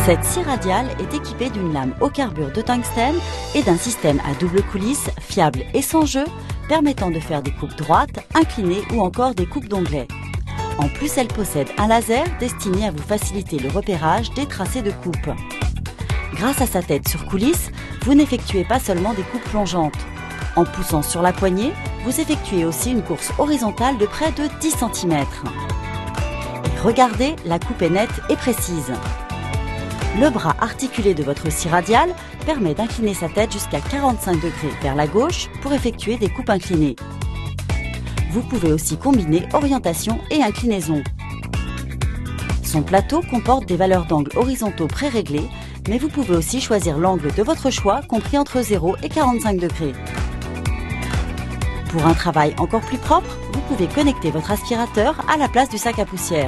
Cette scie radiale est équipée d'une lame au carbure de tungstène et d'un système à double coulisse, fiable et sans jeu, permettant de faire des coupes droites, inclinées ou encore des coupes d'onglets. En plus, elle possède un laser destiné à vous faciliter le repérage des tracés de coupe. Grâce à sa tête sur coulisse, vous n'effectuez pas seulement des coupes plongeantes. En poussant sur la poignée, vous effectuez aussi une course horizontale de près de 10 cm. Et regardez, la coupe est nette et précise. Le bras articulé de votre scie radiale permet d'incliner sa tête jusqu'à 45 degrés vers la gauche pour effectuer des coupes inclinées. Vous pouvez aussi combiner orientation et inclinaison. Son plateau comporte des valeurs d'angle horizontaux pré-réglées, mais vous pouvez aussi choisir l'angle de votre choix, compris entre 0 et 45 degrés. Pour un travail encore plus propre, vous pouvez connecter votre aspirateur à la place du sac à poussière.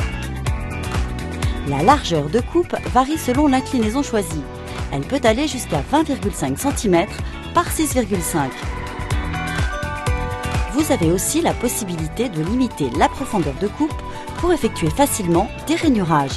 La largeur de coupe varie selon l'inclinaison choisie. Elle peut aller jusqu'à 20,5 cm par 6,5. Vous avez aussi la possibilité de limiter la profondeur de coupe pour effectuer facilement des rainurages.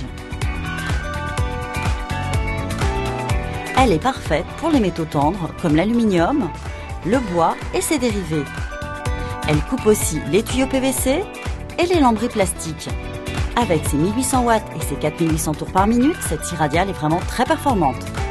Elle est parfaite pour les métaux tendres comme l'aluminium, le bois et ses dérivés. Elle coupe aussi les tuyaux PVC et les lambris plastiques. Avec ses 1800 watts et ses 4800 tours par minute, cette scie radiale est vraiment très performante.